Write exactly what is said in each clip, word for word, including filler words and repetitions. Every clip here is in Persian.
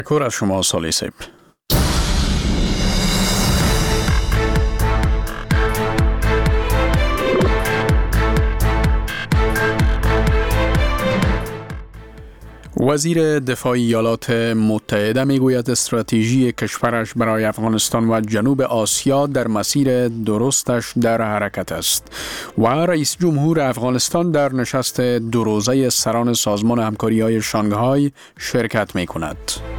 تشکر از شما سالی صاحب. وزیر دفاع ایالات متحده میگوید استراتژی کشورش برای افغانستان و جنوب آسیا در مسیر درستش در حرکت است و رئیس جمهور افغانستان در نشست دو روزه سران سازمان همکاری‌های شانگهای شرکت می‌کند.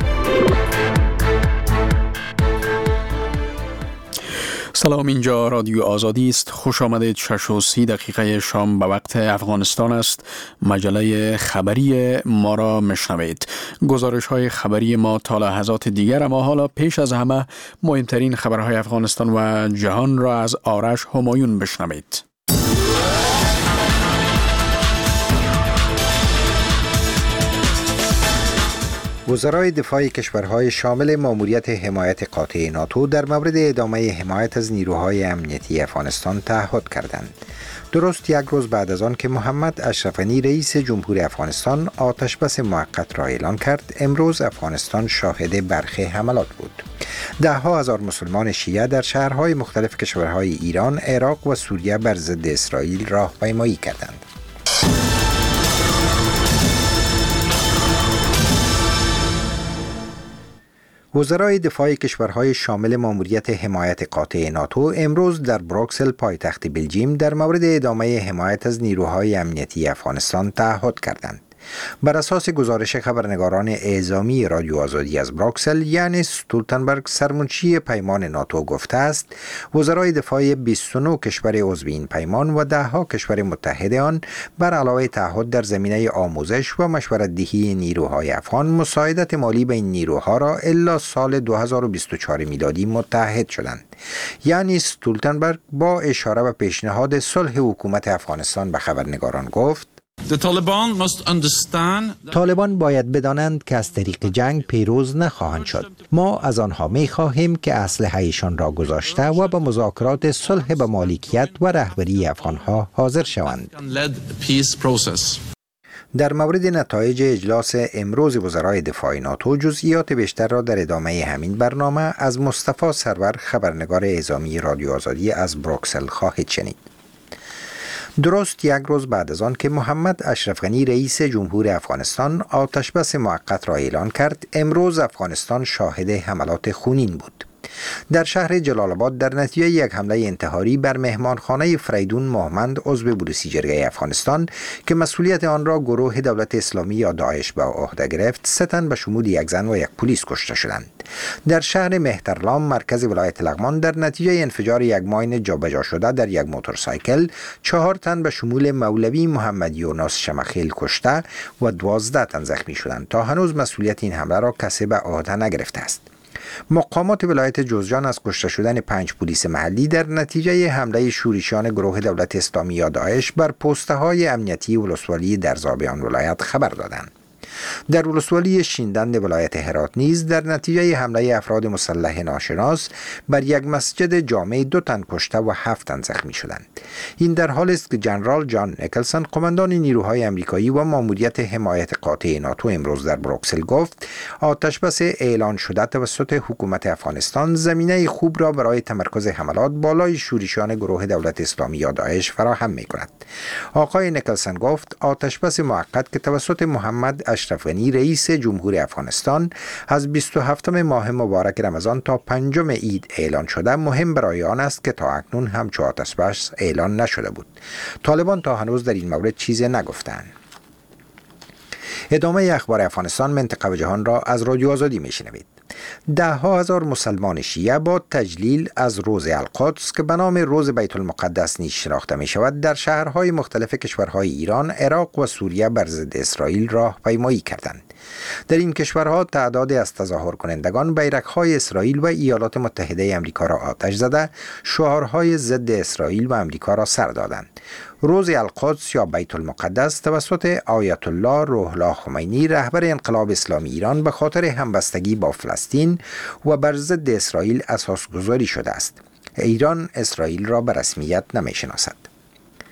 سلام، اینجا رادیو آزادی است. خوش آمدید. شش و سی دقیقه شام به وقت افغانستان است. مجله خبری ما را مشنوید. گزارش های خبری ما تا لحظات دیگر، اما حالا پیش از همه مهمترین خبرهای افغانستان و جهان را از آرش همایون بشنوید. وزرای دفاع کشورهای شامل ماموریت حمایت قاطع ناتو در مورد ادامه حمایت از نیروهای امنیتی افغانستان تعهد کردند. درست یک روز بعد از آن که محمد اشرف غنی رئیس جمهور افغانستان آتش بس موقت را اعلان کرد، امروز افغانستان شاهد برخی حملات بود. ده ها هزار مسلمان شیعه در شهرهای مختلف کشورهای ایران، عراق و سوریه بر ضد اسرائیل راهپیمایی کردند. وزرای دفاع کشورهای شامل ماموریت حمایت قاطع ناتو امروز در بروکسل پایتخت بلژیم در مورد ادامه حمایت از نیروهای امنیتی افغانستان تعهد کردند. بر اساس گزارش خبرنگاران اعزامی رادیو آزادی از بروکسل، یانس استولتنبرگ سرمنشی پیمان ناتو گفته است وزرای دفاع بیست و نه کشور عضو این پیمان و ده ها کشور متحد آن بر علاوه تعهد در زمینه آموزش و مشورت دهی نیروهای افغان، مساعدت مالی به این نیروها را الی سال دو هزار و بیست و چهار میلادی متحد شدند. یانس استولتنبرگ با اشاره به پیشنهاد صلح حکومت افغانستان به خبرنگاران گفت: طالبان باید بدانند که از طریق جنگ پیروز نخواهند شد. ما از آنها می خواهیم که اسلحه‌شان را گذاشته و به مذاکرات صلح به مالکیت و رهبری افغانها حاضر شوند. در مورد نتایج اجلاس امروز وزرای دفاع ناتو، جزئیات بیشتر را در ادامه همین برنامه از مصطفی سرور، خبرنگار اعزامی رادیو آزادی از بروکسل خواهید شنید. درست یک روز بعد از آن که محمد اشرف غنی رئیس جمهور افغانستان آتش بس موقت را اعلان کرد، امروز افغانستان شاهد حملات خونین بود. در شهر جلال آباد در نتیجه یک حمله انتحاری بر مهمانخانه فریدون مهمند عضو بوروسیجرگه افغانستان که مسئولیت آن را گروه دولت اسلامی یا داعش به عهده گرفت، سه تن به شمول یک زن و یک پلیس کشته شدند. در شهر مهترلام مرکز ولایت لغمان در نتیجه انفجار یک ماین جابجا شده در یک موتورسایکل، چهار تن به شمول مولوی محمد یونس شمخیل کشته و دوازده تن زخمی شدند. تا هنوز مسئولیت این حمله را کسی به عهده نگرفته است. مقامات ولایت جوزجان از کشته شدن پنج پلیس محلی در نتیجه حمله شورشیان گروه دولت اسلامی یا داعش بر پسته های امنیتی ولسوالی در زابیان ولایت خبر دادند. در ولسوالی شیندند ولایت هرات نیز در نتیجه حمله افراد مسلح ناشناس بر یک مسجد جامع دو تن کشته و هفت تن زخمی شدند. این در حالی است که جنرال جان نیکلسون، قماندان نیروهای آمریکایی و ماموریت حمایت قاطع ناتو، امروز در بروکسل گفت آتش بس اعلان شده توسط حکومت افغانستان زمینه خوب را برای تمرکز حملات بالای شورشیان گروه دولت اسلامی یا داعش فراهم می‌کند. آقای نیکلسون گفت آتش بس موقت که توسط محمد اشرف غنی رئیس جمهور افغانستان از بیست و هفتم ماه مبارک رمضان تا پنجم عید اعلان شده مهم برای آن است که تا اکنون همچو آتش بس اعلان نشده بود. طالبان تا هنوز در این مورد چیزی نگفتند. ادامه اخبار افغانستان، منطقه و جهان را از رادیو آزادی میشنوید. ده ها هزار مسلمان شیعه با تجلیل از روز القدس که به نام روز بیت المقدس نیز شناخته می شود، در شهرهای مختلف کشورهای ایران، عراق و سوریه بر ضد اسرائیل راهپیمایی کردند. در این کشورها تعدادی از تظاهر کنندگان بیرق‌های اسرائیل و ایالات متحده آمریکا را آتش زده، شعارهای ضد اسرائیل و آمریکا را سر دادند. روز القدس یا بیت المقدس توسط آیت الله روح الله خمینی، رهبر انقلاب اسلامی ایران، به خاطر همبستگی با فلسطین و بر ضد اسرائیل اساسگذاری شده است. ایران اسرائیل را به رسمیت نمی‌شناسد.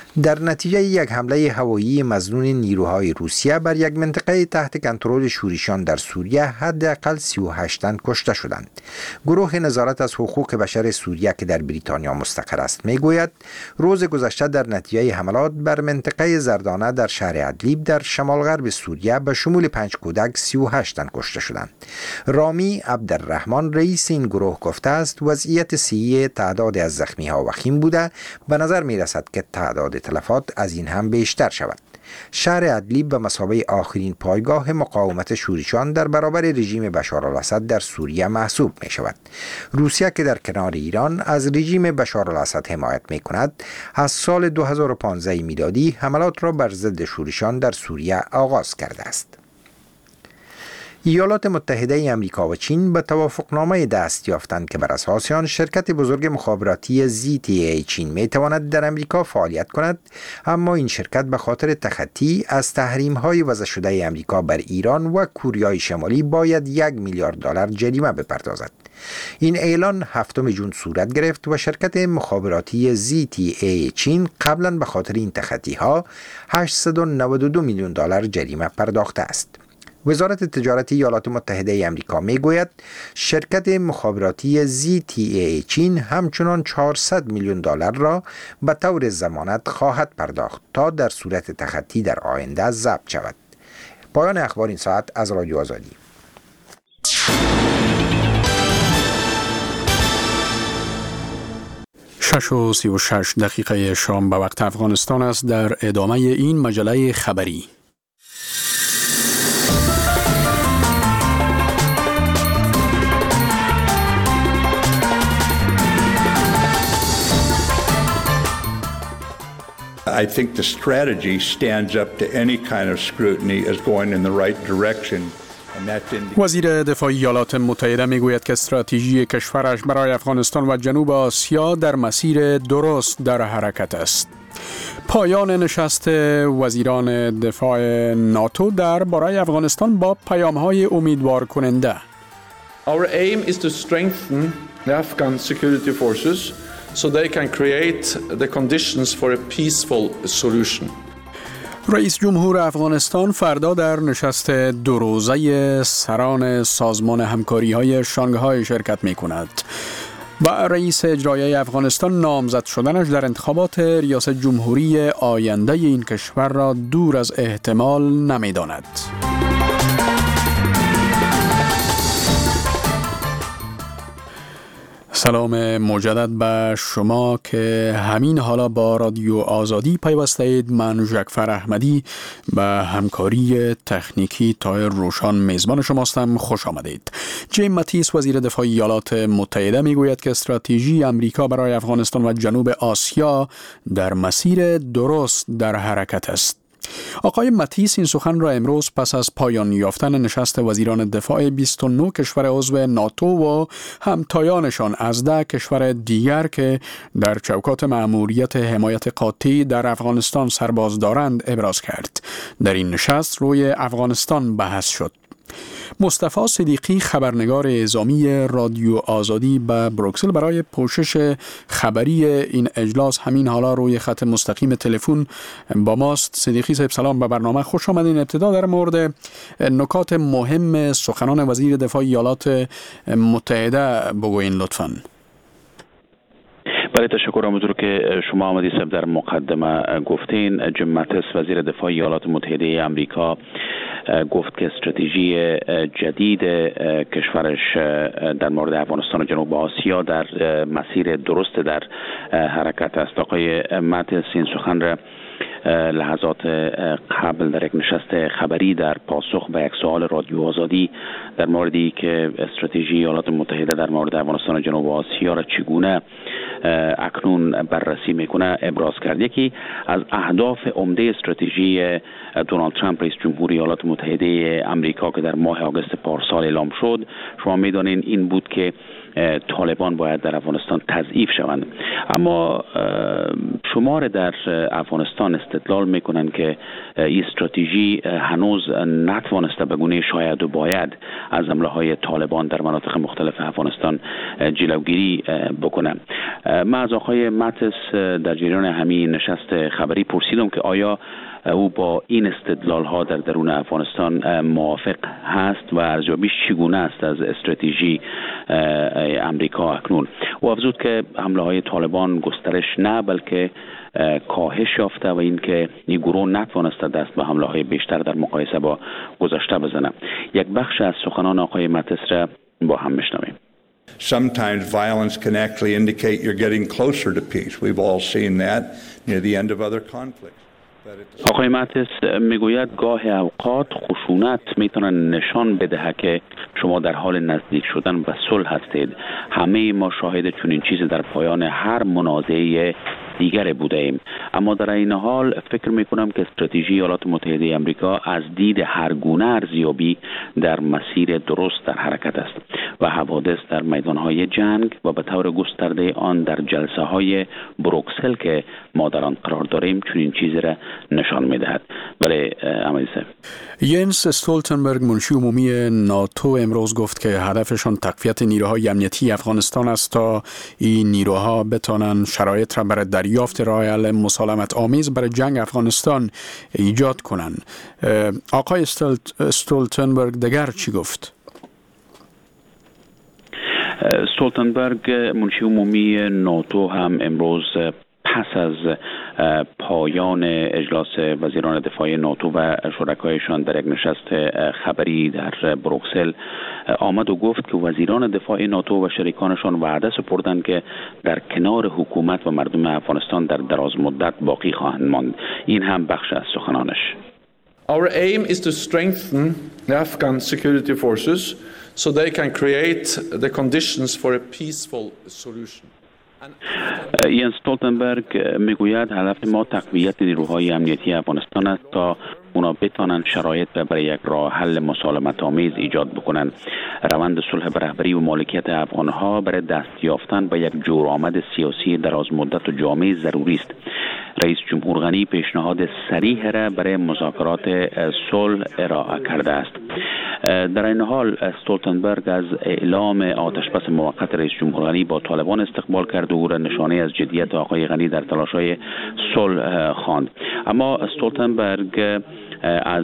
در نتیجه یک حمله هوایی مظنون نیروهای روسیه بر یک منطقه تحت کنترل شوریشان در سوریه حداقل سی و هشت تن کشته شدند. گروه نظارت از حقوق بشر سوریه که در بریتانیا مستقر است میگوید روز گذشته در نتیجه حملات بر منطقه زردانه در شهر ادلیب در شمال غرب سوریه به شمول پنج کودک سی و هشت تن کشته شدند. رامی عبدالرحمن رئیس این گروه گفته است وضعیت صحی تعداد از زخمی ها وخیم بوده، به نظر می رسد که تعداد تلفات از این هم بیشتر شود. شهر ادلیب به مثابه آخرین پایگاه مقاومت شوریشان در برابر رژیم بشار الاسد در سوریه محسوب می شود. روسیه که در کنار ایران از رژیم بشار الاسد حمایت می کند، از سال دو هزار و پانزده میلادی حملات را بر ضد شوریشان در سوریه آغاز کرده است. ایالات متحده آمریکا و چین به توافقنامه دست یافتند که بر اساس آن شرکت بزرگ مخابراتی زی تی ای چین می تواند در آمریکا فعالیت کند، اما این شرکت به خاطر تخطی از تحریم‌های وضع شده آمریکا بر ایران و کوریای شمالی باید یک میلیارد دلار جریمه بپردازد. این اعلان هفتم ژوئن صورت گرفت و شرکت مخابراتی زی تی ای چین قبلا به خاطر این تخطی‌ها هشتصد و نود و دو میلیون دلار جریمه پرداخته است. وزارت تجارت ایالات متحده آمریکا میگوید شرکت مخابراتی زی تی ای چین همچنان چهارصد میلیون دلار را به طور ضمانت خواهد پرداخت تا در صورت تخطی در آینده ضبط شود. پایان اخبار این ساعت از رادیو آزادی. شش و سی و شش دقیقه شام به وقت افغانستان است. در ادامه این مجله خبری I think the strategy stands up to any kind of scrutiny as going in the right direction. وزیر دفاع ایالات متحده میگوید که استراتژی کشورش برای افغانستان و جنوب آسیا در مسیر درست در حرکت است. پایان نشست وزیران دفاع ناتو در برای افغانستان با پیام‌های امیدوار کننده. Our aim is to strengthen the Afghan security forces so they can create the conditions for a peaceful solution. رئیس جمهور افغانستان فردا در نشست دو روزه سران سازمان همکاری‌های شانگهای شرکت می‌کند و رئیس اجرایی افغانستان نامزد شدنش در انتخابات ریاست جمهوری آینده این کشور را دور از احتمال نمی‌داند. سلام مجدد به شما که همین حالا با رادیو آزادی پیوسته اید. من ژکفر احمدی به همکاری تکنیکی تایر روشان میزبان شماستم. خوش آمدید. جیم ماتیس وزیر دفاع ایالات متحده میگوید که استراتژی امریکا برای افغانستان و جنوب آسیا در مسیر درست در حرکت است. آقای ماتیس این سخن را امروز پس از پایان یافتن نشست وزیران دفاع بیست و نه کشور عضو ناتو و همتایانشان از ده کشور دیگر که در چوکات مأموریت حمایت قاطع در افغانستان سرباز دارند ابراز کرد. در این نشست روی افغانستان بحث شد. مصطفی صدیقی خبرنگار اعزامی رادیو آزادی به بروکسل برای پوشش خبری این اجلاس همین حالا روی خط مستقیم تلفن با ماست. صدیقی صاحب سلام به برنامه، خوش آمدین. ابتدا در مورد نکات مهم سخنان وزیر دفاع ایالات متحده بگوین لطفاً. بله، تشکر. همونطور که شما آمدید صاحب در مقدمه گفتین، جیم ماتیس وزیر دفاع ایالات متحده آمریکا گفت که استراتژی جدید کشورش در مورد افغانستان و جنوب آسیا در مسیر درست در حرکت است. آقای ماتیس این سخن را لحظات قبل در یک نشست خبری در پاسخ به یک سوال رادیو آزادی در موردی که استراتژی ایالات متحده در مورد افغانستان و جنوب آسیا را چگونه اکنون بررسی میکنه ابراز کرد. یکی از اهداف عمده استراتژی دونالد ترامپ رئیس جمهور ایالات متحده آمریکا که در ماه آگوست پارسال اعلام شد، شما میدانین این بود که طالبان باید در افغانستان تضعیف شوند. اما شمار در افغانستان استدلال میکنن که این استراتژی هنوز نتوانسته به گونه شاید و باید از حمله های طالبان در مناطق مختلف افغانستان جلوگیری بکنه. من از آقای ماتس در جریان همین نشست خبری پرسیدم که آیا او با این استدلال ها در درون افغانستان موافق هست و ارزیابیش چگونه است از استراتژی امریکا اکنون. او افزود که حمله های طالبان گسترش نه بلکه کاهش یافته و اینکه این گروه نتوانسته دست به حمله های بیشتر در مقایسه با گذشته بزنه. یک بخش از سخنان آقای ماتس را با هم میشنویم. Sometimes violence can actually indicate you're getting closer to peace. We've all seen that near the end of other conflicts. آقای ماتس میگوید گاه اوقات خشونت میتونه نشان بده که شما در حال نزدیک شدن به صلح هستید. همه ما شاهد چنین چیزی در پایان هر منازعه دیگر بوده ایم، اما در این حال فکر میکنم که استراتژی ایالات متحده آمریکا از دید هر گونه ارزیابی در مسیر درست در حرکت است و حوادث در میدانهای جنگ و به طور گسترده آن در جلسه های بروکسل که ما در آن قرار داریم چنین چیزی را نشان میدهد. بله امیل صاحب. ینس استولتنبرگ منشی عمومی ناتو امروز گفت که هدفشان تقویت نیروهای امنیتی افغانستان است تا این نیروها بتوانند شرایط را برای دریافت راه حل مسالمت آمیز برای جنگ افغانستان ایجاد کنند. آقای استولتنبرگ دیگر چی گفت؟ استولتنبرگ منشی عمومی ناتو هم امروز پس از پایان اجلاس وزیران دفاع ناتو و شرکایشان در یک نشست خبری در بروکسل آمد و گفت که وزیران دفاع ناتو و شریکانشان وعده سپردند که در کنار حکومت و مردم افغانستان در دراز مدت باقی خواهند ماند. این هم بخش از سخنانش. Our aim is to strengthen the Afghan security forces so they can create the conditions for a peaceful solution. ینس استولتنبرگ میگوید هدف ما تقویت نیروهای امنیتی افغانستان است تا اونا بتانند شرایط برای یک راه حل مسالمت آمیز ایجاد بکنند. روند صلح به رهبری و مالکیت افغانها برای دست یافتن به یک جورآمد سیاسی دراز مدت و جامع ضروری است. رئیس جمهور غنی پیشنهاد صریح را برای مذاکرات صلح ارائه کرده است. در این حال استولتنبرگ از اعلام آتشبس موقت رئیس جمهور غنی با طالبان استقبال کرد و او را نشانه از جدیت آقای غنی در تلاش‌های صلح خواند. اما استولتنبرگ از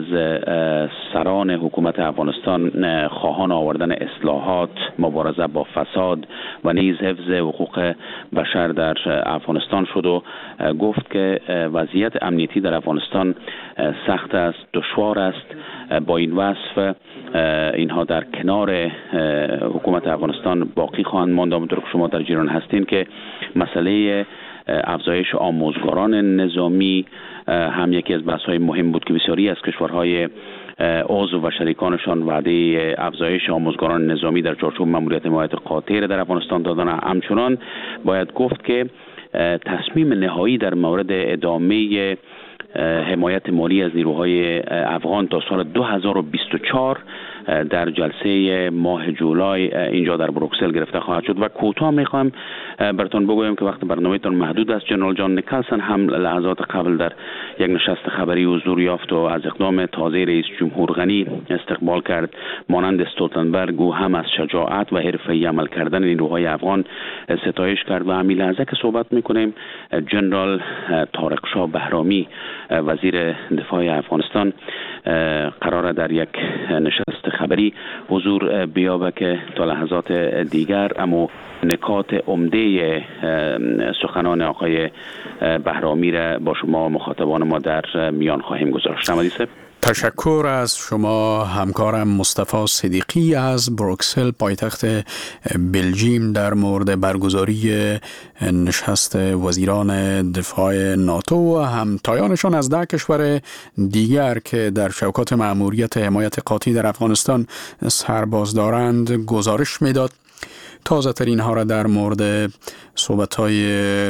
سران حکومت افغانستان خواهان آوردن اصلاحات، مبارزه با فساد و نیز حفظ حقوق بشر در افغانستان شد و گفت که وضعیت امنیتی در افغانستان سخت است، دشوار است. با این وصف اینها در کنار حکومت افغانستان باقی خواهند ماند. همونطور که شما در جریان هستین که مسئله افزایش آموزگاران نظامی هم یکی از بحث‌های مهم بود که بسیاری از کشورهای عضو و شریکانشان وعده افزایش آموزگاران نظامی در چارچوب ماموریت حمایت قاطع در افغانستان دادن. همچنان باید گفت که تصمیم نهایی در مورد ادامه حمایت مالی از نیروهای افغان تا سال دو هزار و بیست و چهار در جلسه ماه جولای اینجا در بروکسل گرفته خواهد شد. و کوتاه میخوام براتون بگویم که وقت برنامه‌تون محدود است، جنرال جان نیکلسن هم لحظات قبل در یک نشست خبری حضور یافت و از اقدام تازه رئیس جمهور غنی استقبال کرد. مانند استولتنبرگ او هم از شجاعت و حرفه‌ای عمل کردن نیروهای افغان ستایش کرد و همین لحظه که صحبت میکنیم جنرال طارق شاه بهرامی وزیر دفاع افغانستان قرار در یک نشست خبری حضور بیابه که تا لحظات دیگر اما نکات عمده سخنان آقای بهرامی را با شما مخاطبان ما در میان خواهیم گذاشت. نمادی صاحب. تشکر از شما همکارم مصطفی صدیقی از بروکسل پایتخت بلژیم در مورد برگزاری نشست وزیران دفاع ناتو و همتایانشان از ده کشور دیگر که در شوکات مأموریت حمایت قاطع در افغانستان سرباز دارند گزارش میداد. تازه ترین ها را در مورد صحبت‌های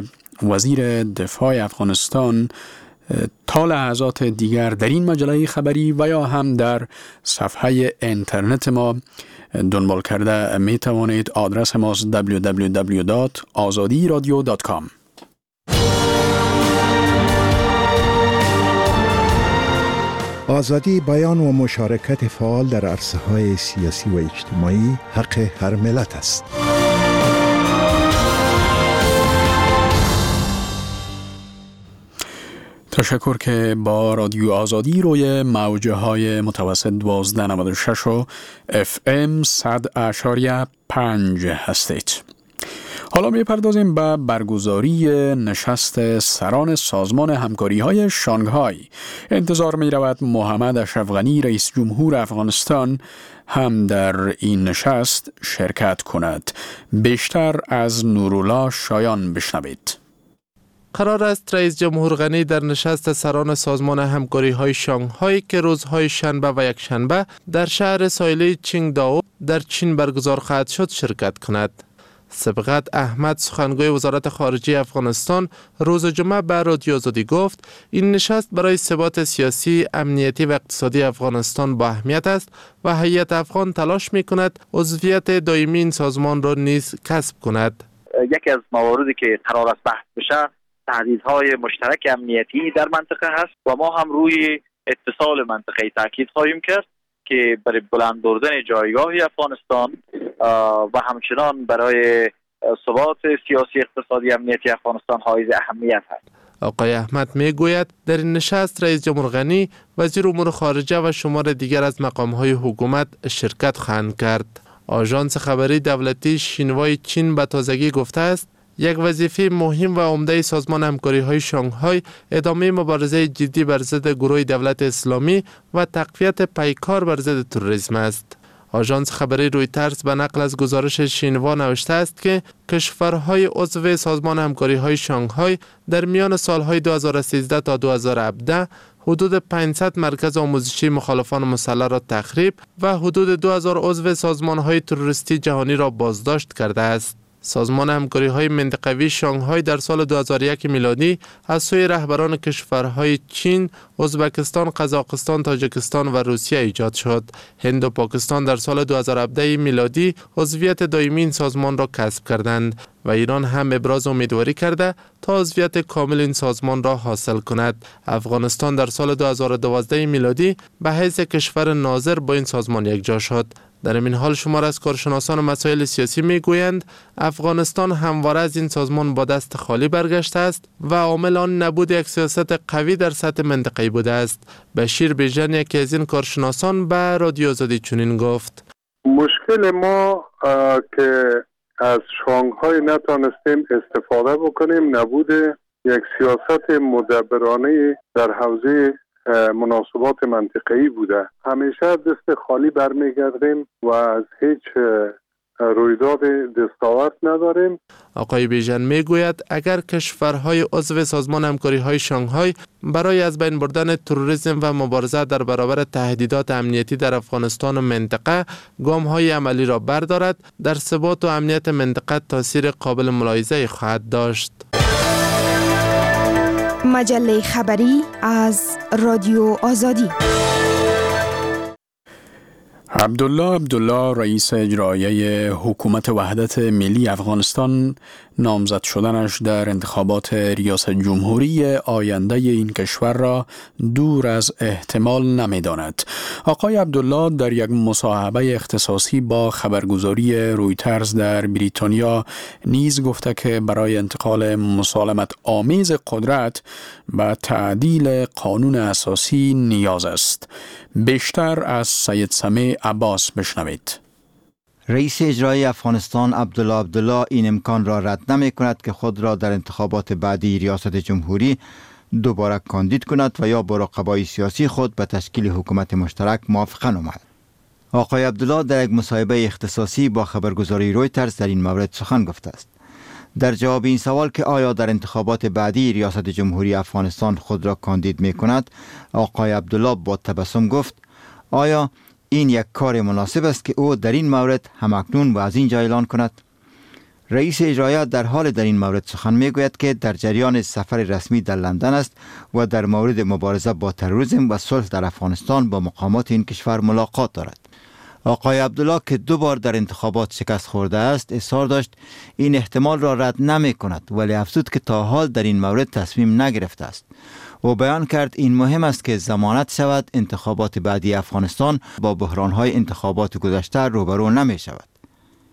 وزیر دفاع افغانستان تا لحظات دیگر در این مجله خبری و یا هم در صفحه اینترنت ما دنبال کرده می توانید. آدرس ماست دبلیو دبلیو دبلیو دات آزادی رادیو دات کام. آزادی بیان و مشارکت فعال در عرصه‌های سیاسی و اجتماعی حق هر ملت است. تشکر که با رادیو آزادی روی موجه های متوسط دوازده نود و شش و اف ام صد اشاریه پنج هستید. حالا می پردازیم به برگزاری نشست سران سازمان همکاری های شانگهای. انتظار می رود محمد اشرف غنی رئیس جمهور افغانستان هم در این نشست شرکت کند. بیشتر از نورالله شایان بشنوید. قرار است رئیس جمهور غنی در نشست سران سازمان همکاری های شانگهای که روزهای شنبه و یک شنبه در شهر ساحلی چینگداو در چین برگزار خواهد شد شرکت کند. سبقت احمد سخنگوی وزارت خارجه افغانستان روز جمعه به رادیو آزادی گفت این نشست برای ثبات سیاسی، امنیتی و اقتصادی افغانستان با اهمیت است و هیئت افغان تلاش می کند عضویت دائمی این سازمان را نیز کسب کند. یکی از مواردی که قرار است بحث بشه تهدیدهای مشترک امنیتی در منطقه هست و ما هم روی اتصال منطقه‌ای تاکید خواهیم کرد که برای بلند بردن جایگاه افغانستان و همچنان برای ثبات سیاسی، اقتصادی، امنیتی افغانستان حائز اهمیت است. آقای احمد می گوید در این نشست رئیس جمهور غنی، وزیر امور خارجه و شمار دیگر از مقام‌های حکومت شرکت خواهند کرد. آژانس خبری دولتی شینوای چین به تازگی گفته است یک وظیفه مهم و عمده سازمان همکاری های شانگهای ادامه مبارزه جدی بر ضد گروه دولت اسلامی و تقویت پیکار بر ضد تروریسم است. آژانس خبری رویترز به نقل از گزارش شینوا نوشته است که کشورهای عضو سازمان همکاری های شانگهای در میان سالهای دو هزار و سیزده تا دو هزار و هفده حدود پانصد مرکز آموزشی مخالفان مسلح را تخریب و حدود دو هزار عضو سازمان های تروریستی جهانی را بازداشت کرده است. سازمان همکاری های منطقوی شانگهای در سال دو هزار و یک میلادی از سوی رهبران کشورهای چین، ازبکستان، قزاقستان، تاجیکستان و روسیه ایجاد شد. هند و پاکستان در سال دو هزار و هفده میلادی عضویت دائمی این سازمان را کسب کردند و ایران هم ابراز امیدواری کرده تا عضویت کامل این سازمان را حاصل کند. افغانستان در سال دو هزار و دوازده میلادی به حیث کشور ناظر با این سازمان یکجا شد. در این حال شمار از کارشناسان مسائل سیاسی می گویند افغانستان همواره از این سازمان با دست خالی برگشته است و عامل آن نبود یک سیاست قوی در سطح منطقه‌ای بوده است. بشیر بیژن یکی از این کارشناسان به رادیو آزادی چنین گفت: مشکل ما که از شانگهای نتانستیم استفاده بکنیم نبود یک سیاست مدبرانه در حوزه مناسبات منطقه‌ای بوده. همیشه دست خالی برمیگردیم و از هیچ رویداد دستاورد نداریم. آقای بیژن میگوید اگر کشورهای عضو سازمان همکاری های شانگهای برای از بین بردن تروریسم و مبارزه در برابر تهدیدات امنیتی در افغانستان و منطقه گام های عملی را بردارد، در ثبات و امنیت منطقه تاثیر قابل ملاحظه خواهد داشت. مجله خبری از رادیو آزادی. عبدالله عبدالله رئیس اجرایی حکومت وحدت ملی افغانستان نامزد شدنش در انتخابات ریاست جمهوری آینده این کشور را دور از احتمال نمی‌داند. آقای عبدالله در یک مصاحبه اختصاصی با خبرگزاری رویترز در بریتانیا نیز گفته که برای انتقال مسالمت آمیز قدرت به تعدیل قانون اساسی نیاز است. بیشتر از سید سمیع عباس بشنوید. رئیس اجرایی افغانستان عبدالله عبدالله این امکان را رد نمی کند که خود را در انتخابات بعدی ریاست جمهوری دوباره کاندید کند و یا با رقبای سیاسی خود به تشکیل حکومت مشترک موافقه نماید. آقای عبدالله در یک مصاحبه اختصاصی با خبرگزاری رویترز در این مورد سخن گفته است. در جواب این سوال که آیا در انتخابات بعدی ریاست جمهوری افغانستان خود را کاندید می کند، آقای عبدالله با تبسم گفت: آیا این یک کار مناسب است که او در این مورد همکنون و از اینجا اعلان کند؟ رئیس اجرایی در حال در این مورد سخن می گوید که در جریان سفر رسمی در لندن است و در مورد مبارزه با تروریسم و صلح در افغانستان با مقامات این کشور ملاقات دارد. آقای عبدالله که دو بار در انتخابات شکست خورده است اصرار داشت این احتمال را رد نمی کند، ولی افزود که تا حال در این مورد تصمیم نگرفته است. او بیان کرد این مهم است که ضمانت شود انتخابات بعدی افغانستان با بحران‌های انتخابات گذشته روبرو نمی شود.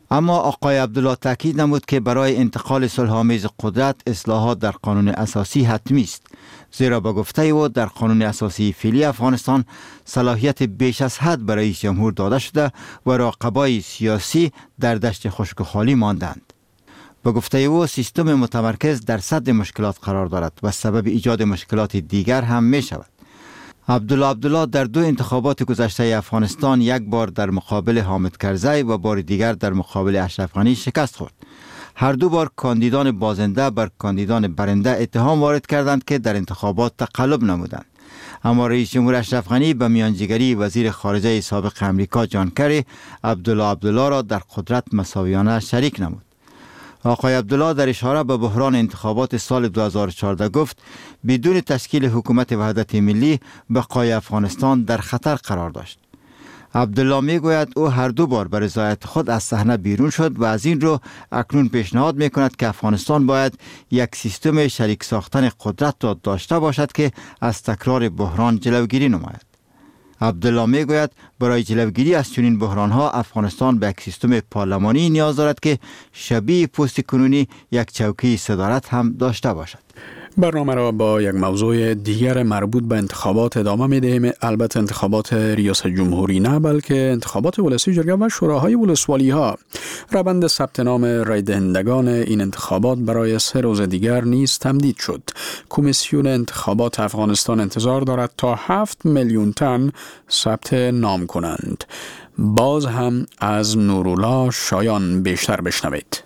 اما آقای عبدالله تاکید نمود که برای انتقال صلح‌آمیز قدرت اصلاحات در قانون اساسی حتمی است، زیرا با گفته او در قانون اساسی فعلی افغانستان صلاحیت بیش از حد برای رئیس جمهور داده شده و رقبای سیاسی در دشت خشک و خالی ماندند. با گفته او سیستم متمرکز در صد مشکلات قرار دارد و سبب ایجاد مشکلات دیگر هم می شود. عبدالله عبدالله در دو انتخابات گذشته افغانستان یک بار در مقابل حامد کرزی و بار دیگر در مقابل اشرف غنی شکست خورد. هر دو بار کاندیدان بازنده بر کاندیدان برنده اتهام وارد کردند که در انتخابات تقلب نمودند. اما رئیس جمهور اشرف غنی به میانجیگری وزیر خارجه سابق امریکا جان کری عبدالله عبدالله را در قدرت مساویانه شریک نمود. آقای عبدالله در اشاره به بحران انتخابات سال دو هزار و چهارده گفت بدون تشکیل حکومت وحدت ملی بقای افغانستان در خطر قرار داشت. عبدالله می گوید او هر دو بار به رضایت خود از صحنه بیرون شد و از این رو اکنون پیشنهاد می کند که افغانستان باید یک سیستم شریک ساختن قدرت را داشته باشد که از تکرار بحران جلوگیری نماید. عبدالله می گوید برای جلوگیری از چنین بحرانها افغانستان به یک سیستم پارلمانی نیاز دارد که شبیه پست کنونی یک چوکی صدارت هم داشته باشد. برنامه را با یک موضوع دیگر مربوط به انتخابات ادامه می دهیم. البته انتخابات ریاست جمهوری نه، بلکه انتخابات ولسی جرگه و شوراهای ولسوالی ها. روند ثبت نام رای دهندگان این انتخابات برای سه روز دیگر نیز تمدید شد. کمیسیون انتخابات افغانستان انتظار دارد تا هفت میلیون تن ثبت نام کنند. باز هم از نورالله شایان بیشتر بشنوید.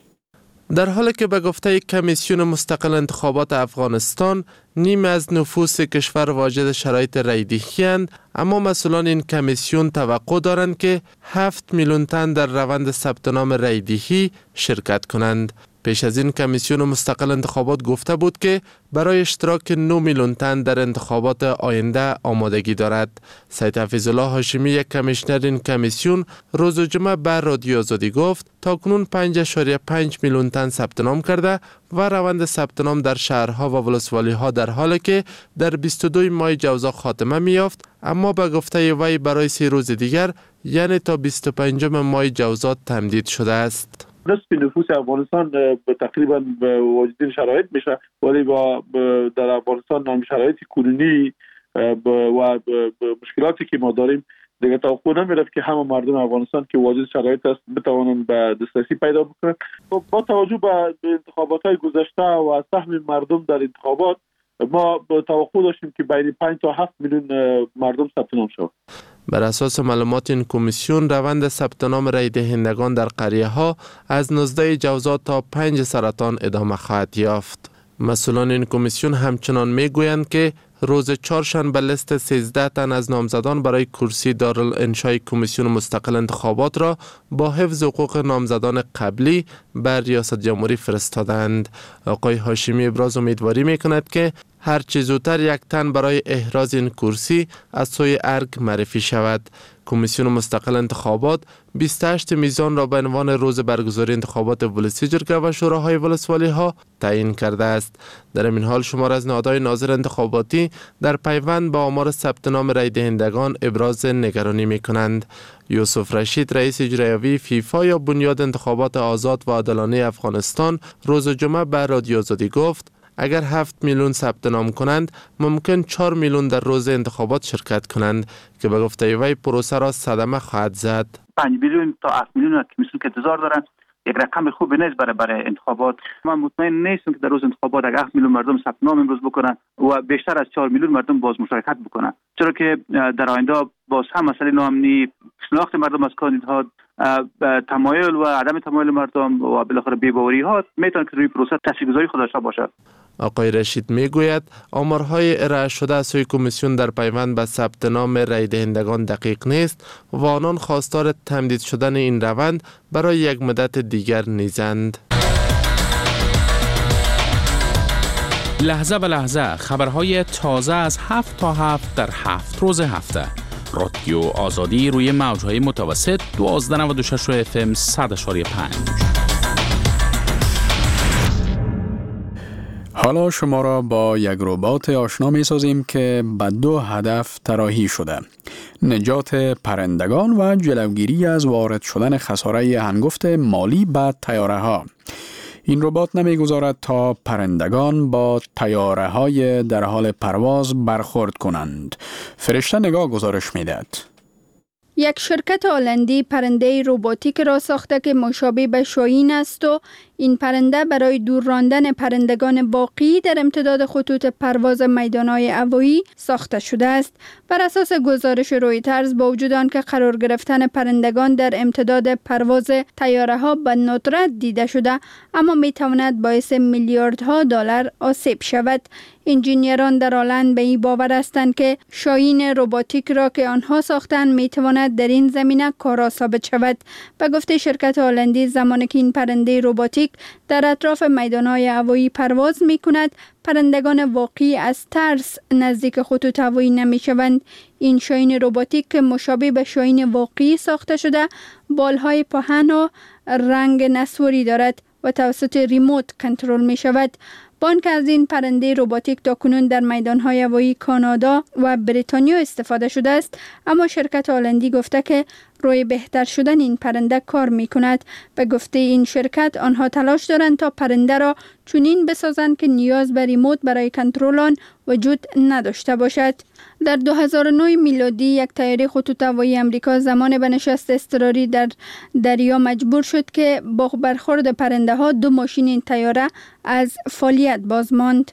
در حالی که به گفته کمیسیون مستقل انتخابات افغانستان نیم از نفوس کشور واجد شرایط رایدهی اند، اما مسئولان این کمیسیون توقع دارند که هفت میلیون تن در روند ثبت نام رایدهی شرکت کنند. پیش از این کمیسیون مستقل انتخابات گفته بود که برای اشتراک نه میلیون تن در انتخابات آینده آمادگی دارد. سید حفیظالله هاشمی، یک کمیشنر این کمیسیون، روز جمعه بر رادیو آزادی گفت تاکنون پنج اشاریه پنج میلیون تن ثبت نام کرده و روند ثبت نام در شهرها و ولسوالی ها در حالی که در بیست و دو ماه جوزا خاتمه می‌یافت، اما به گفته وی برای سه روز دیگر یعنی تا بیست و پنجم ماه جوزا تمدید شده است. نصف نفوس افغانستان تقریبا به واجدین شرایط میشه، ولی با در افغانستان هم شرایط کنونی و مشکلاتی که ما داریم دیگه توقع نمیرفت که همه مردم افغانستان که واجد شرایط است بتوانند به دسترسی پیدا بکنند. با توجه به انتخابات‌های گذشته و سهم مردم در انتخابات ما توقع داشتیم که بین پنج تا هفت میلیون مردم ثبت نام شود. بر اساس معلومات این کمیسیون روند ثبت نام رای دهندگان در قریه ها از نوزده جوزا تا پنج سرطان ادامه خواهد یافت. مسئولان این کمیسیون همچنان میگویند که روز چهارشنبه لیست سیزده تن از نامزدان برای کرسی دارالانشای کمیسیون مستقل انتخابات را با حفظ حقوق نامزدان قبلی بر ریاست جمهوری فرستادند. آقای هاشمی ابراز امیدواری میکند که هر چه زودتر یک تن برای احراز این کرسی از سوی ارگ معرفی شود. کمیسیون مستقل انتخابات بیست و هشت میزان را به عنوان روز برگزاری انتخابات ولسی جرگه و شوراهای ولسوالی ها تعیین کرده است. در این حال شمار از نهادهای ناظر انتخاباتی در پیوند با آمار ثبت نام رای دهندگان ابراز نگرانی می کنند. یوسف رشید، رئیس اجرایی فیفا یا بنیاد انتخابات آزاد و عادلانه افغانستان، روز جمعه بر رادیو آزادی گفت اگر هفت میلیون ثبت نام کنند ممکن چهار میلیون در روز انتخابات شرکت کنند که به گفته وی پروسه را صدمه خواهد زد. پنج میلیون تا هفت میلیون کمیسیون که انتظار دارند یک رقم خوبی نیست برای برای انتخابات. من مطمئن نیستم که در روز انتخابات اگر هفت میلیون مردم ثبت نام امروز بکنن و بیشتر از چهار میلیون مردم باز مشارکت بکنن، چرا که در آینده باز هم مسئله ناامنی، شناخت مردم از کاندیدها، تمایل و عدم تمایل مردم و بالاخره بی‌باوری ها میتونه که روی پروسه تاثیرگذاری خود داشته باشد. آقای رشید میگوید آمارهای ارائه شده از سوی کمیسیون در پیوند به ثبت نام رای دهندگان دقیق نیست و آنان خواستار تمدید شدن این روند برای یک مدت دیگر نیزند. لحظه به لحظه خبرهای تازه از هفت تا هفت در هفت روز هفته. رادیو آزادی روی موجهای متوسط دوازده نود و شش اف ام صد و پنج. حالا شما را با یک ربات آشنا می سازیم که به دو هدف طراحی شده. نجات پرندگان و جلوگیری از وارد شدن خساره هنگفت مالی به تیاره ها. این ربات نمیگذارد تا پرندگان با تیاره های در حال پرواز برخورد کنند. فرشته نگاه گزارش میدهد. یک شرکت هلندی پرنده روباتیک را ساخته که مشابه به شاهین است و این پرنده برای دور راندن پرندگان واقعی در امتداد خطوط پرواز میدان‌های هوایی ساخته شده است. بر اساس گزارش رویترز، با وجود آنکه قرار گرفتن پرندگان در امتداد پرواز طیاره‌ها به ندرت دیده شده، اما می‌تواند باعث میلیاردها دلار آسیب شود. انجینیران در هلند به این باور هستند که شاهین روباتیک را که آنها ساختند می‌تواند در این زمینه کارا ثابت شود. به گفته شرکت هلندی، زمانی که این پرنده روباتیک در اطراف میدان‌های هوایی پرواز می‌کند، پرندگان واقعی از ترس نزدیک خطوط هوایی نمی‌شوند. این شاهین روباتیک که مشابه به شاهین واقعی ساخته شده، بالهای پهن و رنگ نسواری دارد و توسط ریموت کنترل می‌شود. بانک از این پرنده روباتیک تاکنون در میدان‌های هوایی کانادا و بریتانیا استفاده شده است، اما شرکت هلندی گفته که روی بهتر شدن این پرنده کار می‌کند. به گفته این شرکت، آنها تلاش دارند تا پرنده را چنین بسازند که نیاز به ریموت برای کنترل آن وجود نداشته باشد. در دو هزار و نه میلادی یک طیاره خطوط هوایی آمریکا زمان به نشست اضطراری در دریا مجبور شد که با برخورد پرنده ها دو ماشین این طیاره از فعالیت باز ماند.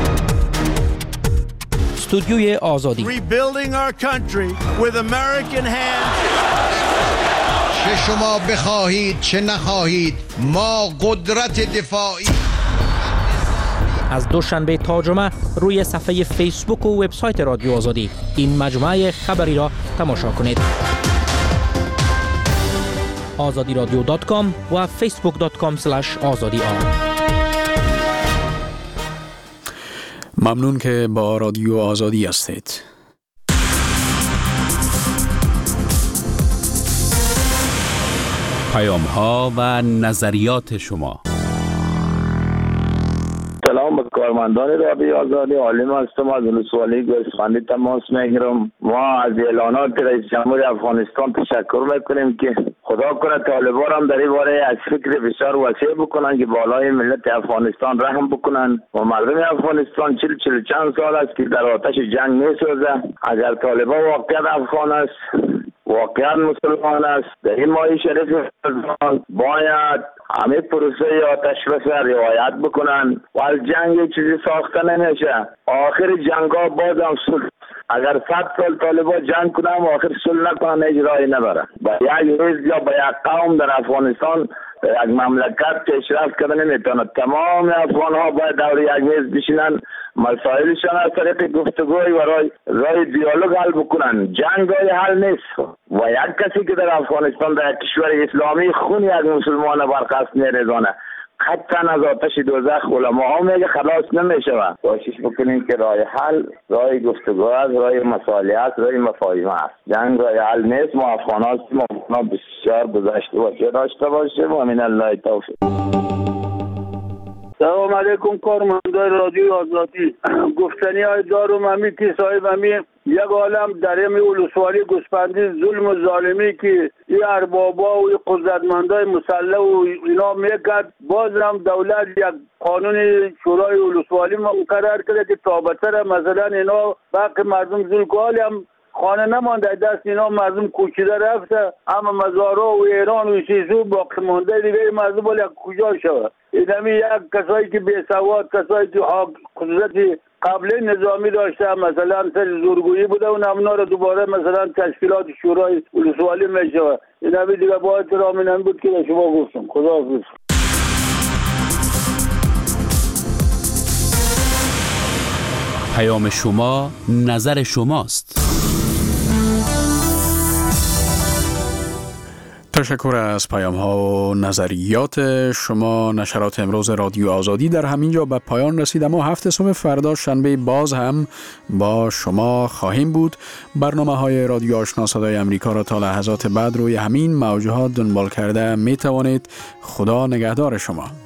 استودیوی آزادی. Rebuilding our country with American hands. چه شما بخواهید چه نخواهید، ما قدرت دفاعی. از دوشنبه تا جمعه روی صفحه فیسبوک و وبسایت رادیو آزادی این مجموعه خبری را تماشا کنید. آزادی رادیو دات کام و فیسبوک دات کام اسلش آزادی آر. ممنون که با رادیو آزادی هستید. پیام ها و نظریات شما. سلام به کارمندان رادیو آزادی. عالم هستم از ولسوالی گوسفندی تماس میگیرم. ما از اعلانات رئیس جمهور افغانستان تشکر میکنیم که خدا کنه طالبان هم در این باره از فکر بسیار وسیع بکنن که بالای ملت افغانستان رحم بکنن و مردم افغانستان چل چل چند سال است که در آتش جنگ میسوزه. اگر طالبان واقعا افغان است، واقعا مسلمان است، در این ماه شریف باید همه پروسه آتش بس رعایت بکنن و از جنگ چیزی ساخته نمیشه. آخر جنگ ها باز هم صلح. اگر صد سال طالبان جنگ کنن و آخر صلح نکنن اجرایی نبره. با یک حزب یا با یک قوم در افغانستان یک مملکت پیشرفت کردن نمیتونه. تمام افغان ها باید دور یک میز بشینن، مسائلشان از طریق گفتگوی و رای رای دیالوگ حل بکنن. جنگ های حل نیست و یک کسی که در افغانستان در کشور اسلامی خون یک مسلمان برخواست نمیرزانه، حتی از آتش دوزخ علما ها میگه خلاص نمیشه. کوشش بکنیم که راه حل راه گفتگو است، راه مصالحت، راه مفاهیم است. جنگ راه حل نیست. ما افغان هستیم، ما بسیار گذشته باشه داشته باشیم و من الله توفیق. سلام علیکم کارمندان رادیو آزادی. گفتنی های دارم همی که صاحب همی یک عالم در همی ولسوالی گوسفندی ظلم و ظالمی که این اربابا و این قدرتمندای مسلح و اینا میکرد، باز هم دولت یک قانون شورای ولسوالی مقرر کرده که تابتر مثلا اینا باقی مردم ظلم هم خانه نمانده، دست اینا مردم کوچیده رفته، اما مزارا و ایران و چیزو باقی مانده دیگه مردم باید کجا شود. این همی یک کسایی که بیسواد، کسایی که قدرت قبل نظامی داشته مثلا سر زورگویی بوده و نمونا رو دوباره مثلا تشکیلات شورای ولسوالی میشه. این همی دیگه با احترام این هم بود که شما گفتم. خدا حافظ. پیام شما نظر شماست. تشکر از پیام ها و نظریات شما. نشرات امروز رادیو آزادی در همینجا به پایان رسید، اما هفته صبح فردا شنبه باز هم با شما خواهیم بود. برنامه های رادیو آشنا صدای امریکا را تا لحظات بعد روی همین موجات دنبال کرده می توانید. خدا نگهدار شما.